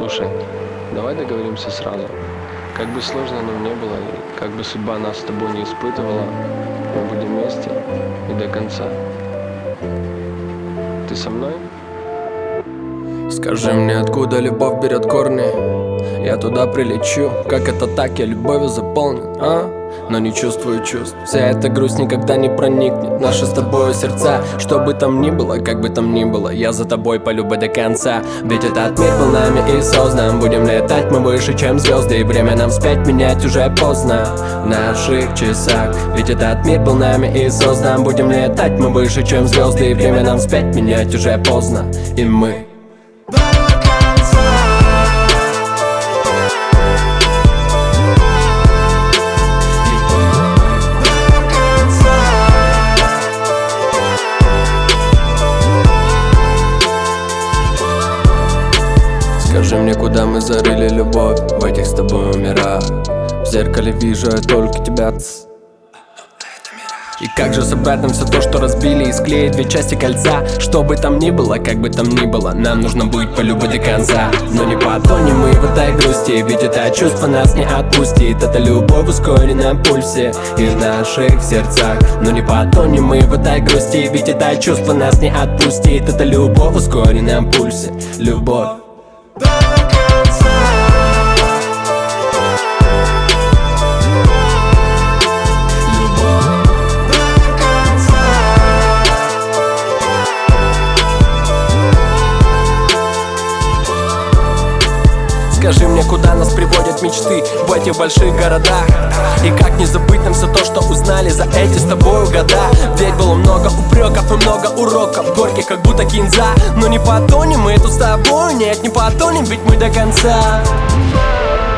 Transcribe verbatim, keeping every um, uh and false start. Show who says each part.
Speaker 1: Слушай, давай договоримся сразу. Как бы сложно нам не было, и как бы судьба нас с тобой не испытывала, мы будем вместе и до конца. Ты со мной?
Speaker 2: Скажи мне, откуда любовь берет корни? Я туда прилечу, как это так, я любовью заполнен, а? Но не чувствую чувств. Вся эта грусть никогда не проникнет в наши с тобой сердца. Что бы там ни было, как бы там ни было, я за тобой полюбу до конца. Ведь этот мир был нами и создан. Будем летать мы выше, чем звезды, и время нам вспять менять уже поздно в наших часах. Ведь этот мир был нами и создан. Будем летать мы выше, чем звезды, и время нам вспять менять уже поздно. И мы Скажи мне, куда мы зарыли любовь в этих с тобой мирах? В зеркале вижу я только тебя. И как же собрать нам все то, что разбили, и склеить две части кольца? Что бы там ни было, как бы там ни было, нам нужно будет полюбить до конца. Но не потонем мы в этой грусти, ведь это чувство нас не отпустит. Это любовь в ускоренном пульсе и в наших сердцах. Но не потонем мы в этой грусти, ведь это чувство нас не отпустит. Это любовь в ускоренном пульсе, любовь. Скажи мне, куда нас приводят мечты в этих больших городах? И как не забыть нам все то, что узнали за эти с тобой года? Ведь было много упреков и много уроков, горьких, как будто кинза. Но не потонем мы тут с тобой, нет, не потонем, ведь мы до конца.